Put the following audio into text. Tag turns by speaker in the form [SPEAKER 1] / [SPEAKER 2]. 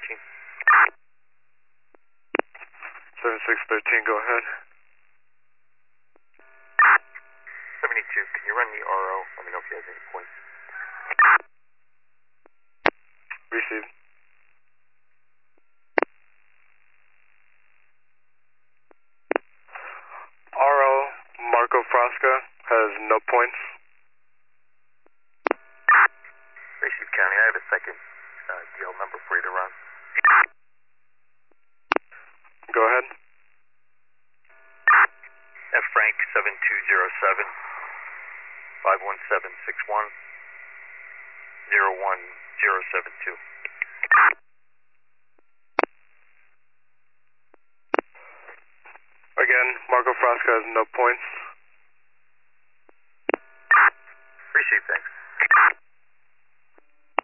[SPEAKER 1] 7613, go ahead.
[SPEAKER 2] 72, can you run the RO? Let me know if he has any points.
[SPEAKER 1] Received. RO Marco Frasca has no points.
[SPEAKER 2] Received County, I have a second DL number for you to run.
[SPEAKER 1] Go ahead.
[SPEAKER 2] F Frank 7207 51761 01072.
[SPEAKER 1] Again, Marco Frasca has no points.
[SPEAKER 2] Received, thanks.